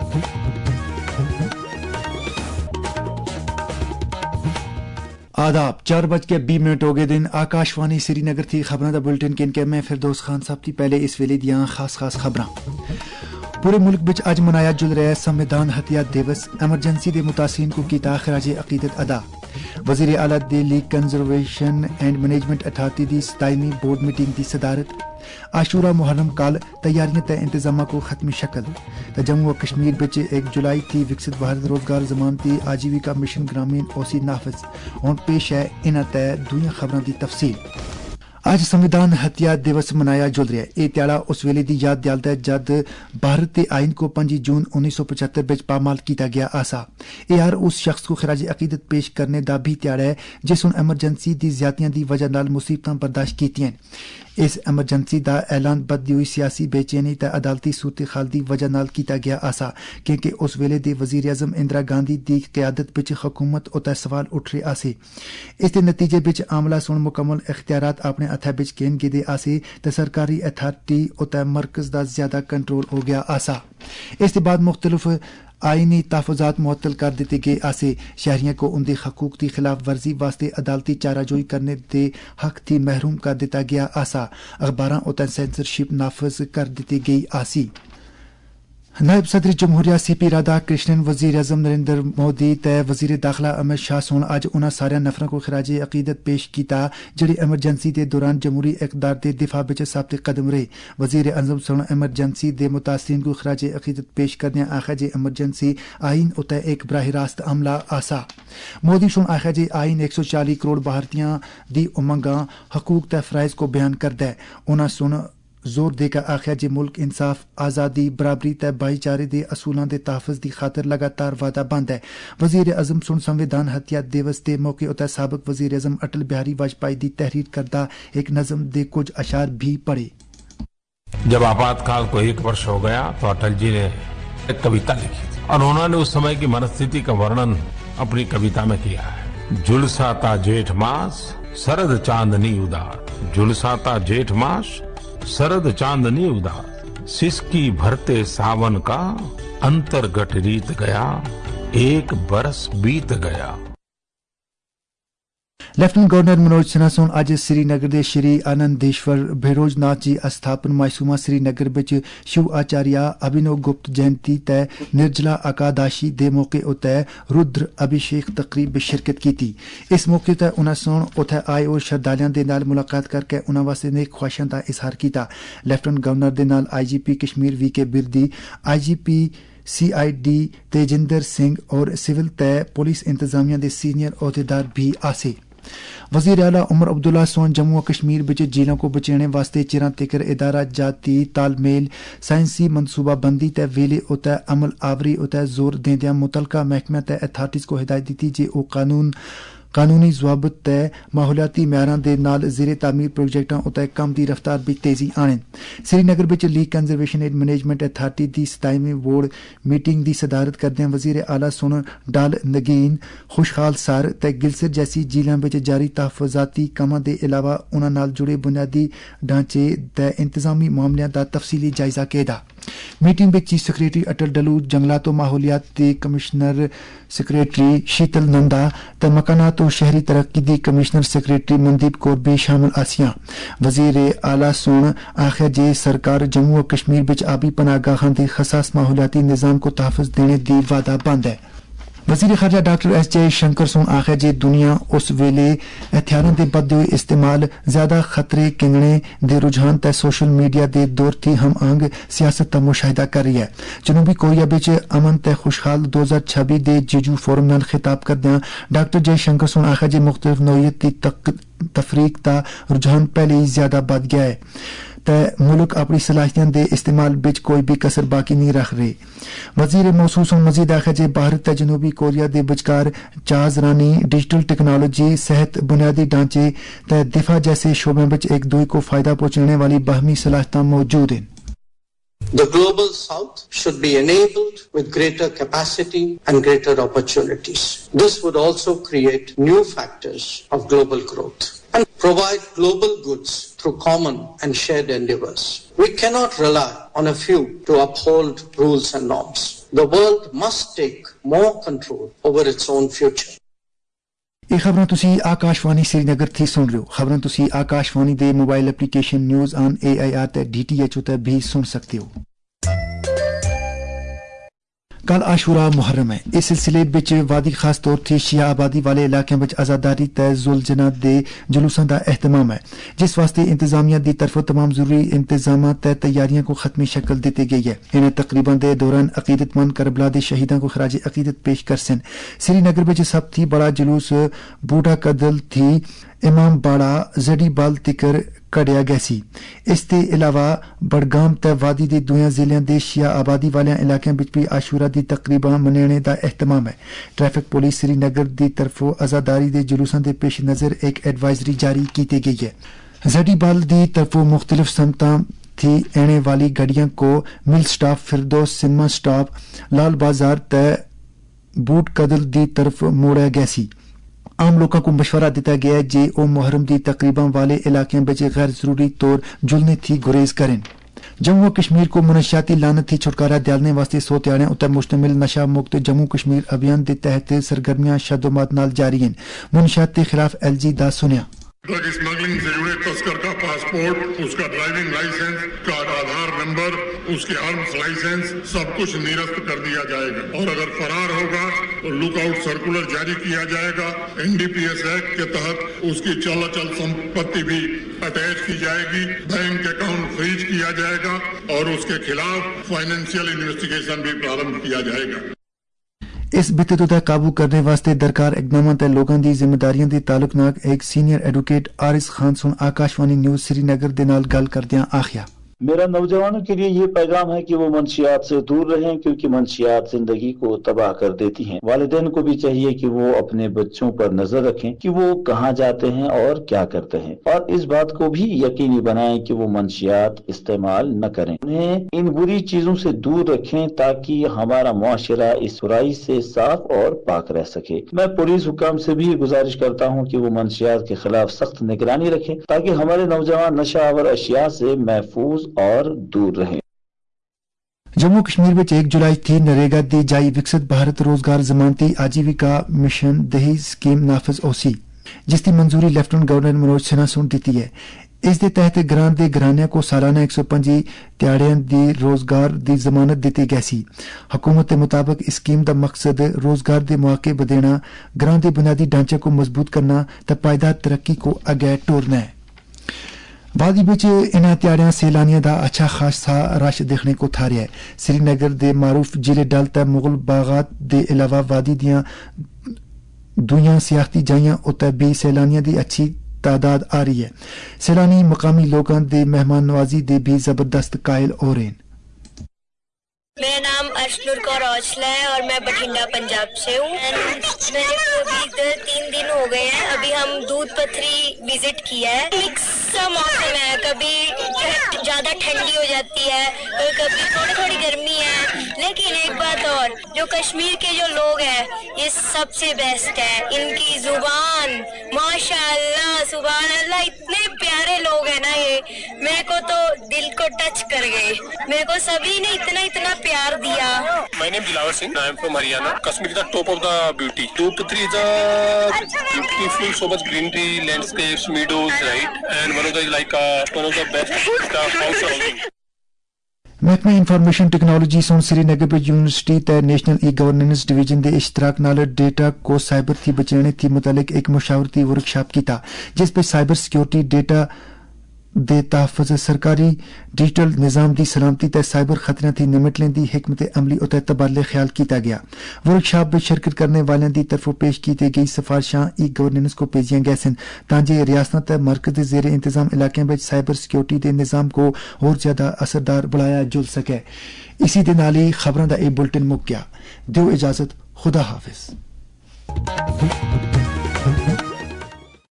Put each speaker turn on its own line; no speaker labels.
आदाब 4:20 हो गए दिन आकाशवाणी श्रीनगर थी खबरां दा बुलेटिन किनके मैं फिरदौस खान साहब थी पहले इस वेले दियां खास खबरां पूरे मुल्क विच अज मनाया जुल रहा संविधान हत्या दिवस एमरजेंसी दे मुतासिरीन को कीता खराजे अकीदत अदा वजीर आला Delhi conservation and management authority दी 27वीं बोर्ड मीटिंग की सदारत आशूरा मुहर्रम काल तैयारियां ते इंतजामा को खत्मी शक्ल जम्मू व कश्मीर विच 1 जुलाई थी विकसित भारत रोजगार जमानती आजीविका मिशन ग्रामीण ओसी नाफज हुण पेश है इन्हां ते दूइयां खबरां दी तफसील आज संविधान हत्या दिवस मनाया जुल रहा है। यह ध्याड़ा उस वेले की याद दिलाता है जद भारत के आइन को 5 जून 1975 में पामाल किया गया आसा। यह हर उस शख्स को खराज अकीदत पेश करने का भी ध्याड़ा है जिस हुण एमरजेंसी की ज्यादतियां की वजह नाल मुसीबतां बर्दाश्त कीतियां। इस एमरजेंसी का ऐलान बददी हुई सियासी बेचैनी ते अदालती सूरत हाल की वजह नाल किया गया आसा क्योंकि उस वेले दी वजीर आजम इंदिरा गांधी की क्यादत विच हुकूमत उते सवाल उठ रहे आसे। इस दे नतीजे विच आमला सुन मुकम्मल इख्तियारात अपने हथा विच गेन गिदे आसे ते सरकारी अथॉरिटी उते मरकज दा ज्यादा कंट्रोल हो गया आसा। इस दे बाद मुख्तलिफ आईनी तहफुजात मुअत्तल कर दिते गए आसे। शहरियों को उनके हकूक की खिलाफ वर्जी वास्ते अदालती चाराजोई करने के हक थी महरूम कर दिता गया आसा। अखबारां उते सेंसरशिप नाफज कर दी गई आसी। नायब सदर जमहूरिया सीपी राधा कृष्णन वजीर आजम नरेंद्र मोदी ते वजीर दाखिला अमित शाह सोन अज उन्हां सारे नफरों को खराजे अकीदत पेश किया जिहड़े एमरजेंसी के दौरान जमहूरी इकदार के दिफा विच साबित कदम रहे। वजीर आजम सोन एमरजेंसी के मुतासरीन को खराजे अकीदत पेश करने आखा जे एमरजेंसी आइन उते एक बराह रास्त हमला आसा। मोदी सोन आखा जे आइन 140 करोड़ भारतीयों की उमंगां हकूक ते फराइज को बयान करदा है। उन्हां सोन जोर देकर आखिया जे मुल्क इंसाफ आजादी बराबरी ते भाईचारे दे असूलों के तहफुज की खातर लगातार वादा बंद है। वजीर आजम सुन संविधान हत्या दिवस के मौके उतर साबिक वजीर आजम अटल बिहारी वाजपेयी की तहरीर करदा एक नज़म दे कुछ अशार भी पढ़े।
जब आपातकाल को 1 वर्ष हो गया तो अटल जी ने एक कविता लिखी थी और उन्होंने उस समय की मनस्थिति का वर्णन अपनी कविता में किया है। झुलसाता जेठ मास शरद चांदनी उदार, झुलसाता जेठ मास शरद चांदनी उदार, सिसकी भरते सावन का अंतर्गत रीत गया, 1 बरस बीत गया।
लेफ्टिनेंट गवर्नर मनोज सिन्हा सोन अज श्रीनगर के श्री आनंदेश्वर भैरोजनाथ जी अस्थापन मायसूमा श्रीनगर विच शिव आचार्य अभिनव गुप्त जयंती ते निर्जला अकादशी दे मौके उते रुद्र अभिषेक तकरीब में शिरकत की। इस मौके ते उन्हां सोन उथे आए और श्रद्धालुओं दे नाल मुलाकात करके उन्हां वास्ते नेक ख्वाहिशां दा इजहार किया। लेफ्टिनेंट गवर्नर दे नाल IGP Kashmir VK Birdi, IGP CID Tejinder Singh और सिविल ते पुलिस इंतजामिया दे सीनियर अहदेदार भी आसे। वजीर आला उमर अब्दुल्ला सोन जम्मू और कश्मीर विच झीलों को बचाने वास्ते चिरां तिकर इदारा जाती तालमेल साइंसी मनसूबाबंदी ते वेले उते अमल आवरी उते जोर देंदियां मुतलका महकमे ते अथॉरिटीज को हिदायत दी जे ओ कानूनी जवाबत ते माहौलियाती म्यारां दे नाल ज़ेरे तामीर प्रोजेक्टां उते कम दी रफ्तार भी तेजी आने। श्रीनगर विच लीग कंजरवेशन एंड मैनेजमेंट अथॉरिटी दी 27वीं बोर्ड मीटिंग की सदारत करदे वजीर आला सोन डाल नगीन खुशहाल सर ते गिलसर जैसी झीलों विच जारी तहफुजाती कामां दे अलावा उन्हां नाल जुड़े बुनियादी ढांचे ते इंतजामी मामलों का तफसीली जायजा कीता। मीटिंग में चीफ सेक्रेटरी अटल डलू, जंगलात और माहौलियात के कमिश्नर सेक्रेटरी शीतल नंदा ते मकानात और शहरी तरक्की दी कमिश्नर सेक्रेटरी मनदीप कौर भी शामिल आसियां। वजीर आला सोन आखिया जे सरकार जम्मू और कश्मीर विच आबी पनाहगाहां दे खसास माहौलियाती निजाम को तहफुज देने दी वादा बंद है। वजीर खारजा डॉक्टर एस जयशंकर सोन आखिया जे दुनिया उस वेले हथियारों के बधदे हुए इस्तेमाल, ज्यादा खतरे किंगने दे रुझान ते सोशल मीडिया दे दौर थी हम आंग सियासत का मुशाहिदा कर रही है। जनूबी कोरिया विच अमन ते खुशहाल 2026 दे जीजू फोरम नाल खिताब करदियां डॉक्टर जयशंकर सोन आखिया जे मुख्तलिफ नौइयत की तफरीक का रुझान पहले ही ज्यादा बढ़ गया है ते मुल्क अपनी सलाहियत के इस्तेमाल विच कोई भी कसर बाकी नहीं रख रहे। वजीर मौसूस मजीद आखिया जे भारत ते जनूबी कोरिया के विचकार जहाज रानी, डिजिटल टेक्नोलॉजी, सेहत, बुनियादी ढांचे ते दिफा जैसे शोबों विच एक दूसरे को फायदा पहुंचाने वाली बाहमी सलाहियत मौजूद हैं।
The global south should be enabled with greater capacity and greater opportunities. This would also create new factors of global growth and provide global goods through common and shared endeavors. We cannot rely on a few to uphold rules and norms. the world must take more control over its own future.
ਇਹ ਖਬਰਾਂ ਤੁਸੀਂ ਆਕਾਸ਼ਵਾਣੀ ਸ੍ਰੀਨਗਰ ਤੋਂ ਸੁਣ ਰਹੇ ਹੋ। ਖਬਰਾਂ ਤੁਸੀਂ ਆਕਾਸ਼ਵਾਣੀ ਦੇ mobile application news on AIR ਤੇ DTH ਉਤੇ ਵੀ ਸੁਣ ਸਕਦੇ ਹੋ। कल आशूरा मुहर्रम है। इस सिलसिले विच वादी खास तौर ते शिया आबादी वाले इलाकों में आज़ादारी ते जुलजना दे जुलूसां दा एहतमाम है, जिस वास्ते इंतजामिया दी तरफों तमाम जरूरी इंतजाम ते तैयारियों को खत्मी शक्ल दी गई है। इन तकरीबन के दौरान अकीदतमंद करबला के शहीदों को खराज अकीदत पेश कर सन। श्रीनगर में सब थी बड़ा जुलूस बूढ़ा कदल थी इमाम बाड़ा जड़ी बाल तिकर कड़िया गया सी। इस ते इलावा बड़गाम ते वादी दे दुआ जिलों के शिया आबादी वाले इलाकों में भी आशूरा की तकरीबा मनाने का एहतमाम है। ट्रैफिक पुलिस श्रीनगर की तरफों आज़ादारी के जुलूसों के पेश नज़र एक एडवाइजरी जारी की गई है। जड़ी बाल की तरफों मुख्तलिफ समतों थी आने वाली गाड़ियों को mill stop, Firdaus cinema stop, Lal Bazar ते बूट कदल की तरफ मोड़ा गया सी। आम लोगों को मशवरा दिता गया है जे ओ मुहर्रम की तकरीबा वाले इलाके में गैर जरूरी तौर जुलने थी गुरेज करें। जम्मू कश्मीर को मनशियाती लानत थी छुटकारा दिलाने वास्ते सोत्याड़े उत्ते मुश्तमिल नशा मुक्त जम्मू कश्मीर अभियान के तहत सरगर्मियां शदोमात नाल जारी हैं। मुनशियात के खिलाफ LG दा सुनिया।
ड्रग स्मगलिंग से जुड़े तस्कर का पासपोर्ट, उसका ड्राइविंग लाइसेंस, का आधार नंबर, उसके आर्म्स लाइसेंस सब कुछ निरस्त कर दिया जाएगा और अगर फरार होगा तो लुकआउट सर्कुलर जारी किया जाएगा। NDPS एक्ट के तहत उसकी चल संपत्ति भी अटैच की जाएगी, बैंक अकाउंट फ्रीज किया जाएगा और उसके खिलाफ फाइनेंशियल इन्वेस्टिगेशन भी प्रारंभ किया जाएगा।
इस बिदअत उते काबू करने वास्ते दरकार इकदाम ते लोगों की जिम्मेदारियों के ताल्लुक एक सीनियर एडवोकेट आरिस खान सुन आकाशवाणी न्यूज श्रीनगर दे नाल गल करदियां आखिया।
मेरा नौजवानों के लिए ये पैगाम है कि वो मंशियात से दूर रहें, क्योंकि मंशियात जिंदगी को तबाह कर देती हैं। वालिदैन को भी चाहिए कि वो अपने बच्चों पर नजर रखें कि वो कहाँ जाते हैं और क्या करते हैं, और इस बात को भी यकीनी बनाएं कि वो मंशियात इस्तेमाल न करें। उन्हें इन बुरी चीजों से दूर रखें ताकि हमारा मुआशरा इस बुराई से साफ और पाक रह सके। मैं पुलिस हुकाम से भी गुजारिश करता हूँ कि वो मंशियात के खिलाफ सख्त निगरानी रखें ताकि हमारे नौजवान नशावर अशिया से महफूज और दूर रहे।
जम्मू कश्मीर में 1 जुलाई थी नरेगा दी जाई विकसित भारत रोजगार जमानती आजीविका मिशन दही स्कीम नाफिज ओसी, जिसकी मंजूरी लेफ्टिनेंट गवर्नर मनोज सिन्हा सुन दी है। इस दे तहत ग्रां दे घरानियां को सालाना 125 त्याड़ियां दी रोजगार दी जमानत दी गई सी। हुकूमत के मुताबिक इस स्कीम का मकसद रोजगार के मौके बदेना, ग्रां के बुनियादी ढांचे को मजबूत करना ते पायदार तरक्की को अगे टोरना है। वादी विच इन्हां त्याड़ियां सैलानियों का अच्छा खासा रश देखने को था रहा है। श्रीनगर के मारूफ जिले डल ते मुगल बागात के अलावा वादी दियां दुइयां सियाहती जाइयां उत्ते भी सैलानियों की अच्छी तादाद आ रही है। सैलानी मकामी लोगों के मेहमान नवाजी दे भी जबरदस्त कायल हो रहे हैं।
मेरा नाम अर्शनुर कौर औजला है और मैं बठिंडा पंजाब से हूँ। मेरे को अभी इधर 3 दिन हो गए हैं। अभी हम दूध पथरी विजिट किया है। मिक्स सा मौसम है, कभी ज्यादा ठंडी हो जाती है और कभी थोड़ी गर्मी है। लेकिन एक बात और, जो कश्मीर के जो लोग हैं ये सबसे बेस्ट है। इनकी जुबान माशाअल्लाह सुभान अल्लाह, इतने प्यारे लोग हैं ना ये, मेरे को तो दिल को टच कर गए। मेरे को सभी ने इतना प्यार दिया।
My name is Dilawar Singh. I am from Haryana. Kashmir is the top of the beauty. Dupatri is a beautiful, so much greenery, landscapes, meadows, right? And one of the best house housing.
महकमा information technology सुन श्रीनगर में university ते national e governance division के इश्तराक नाल data को cyber थी बचाने थी मुतालिक एक मुशावरती वर्कशॉप किया, जिस पे साइबर सिक्योरिटी, डेटा दे तहफ़्फ़ुज़, सरकारी डिजिटल निज़ाम की सलामती ते साइबर खतरे थी निमटने की हिकमत अमली उते तबादले ख्याल किया गया। वर्कशॉप में शिरकत करने वालों की तरफों पेश की गई सिफारिशां ई गवर्नेंस को भेजियां गई सन ताकि रियासत ते मरकज़ के ज़ेर इंतजाम इलाकों में साइबर सिक्योरिटी के निज़ाम को और ज्यादा असरदार बनाया जुल सके। इसी दे नाल ही खबरों का एक बुलेटिन मुक गया। दियो इजाजत, खुदा हाफिज।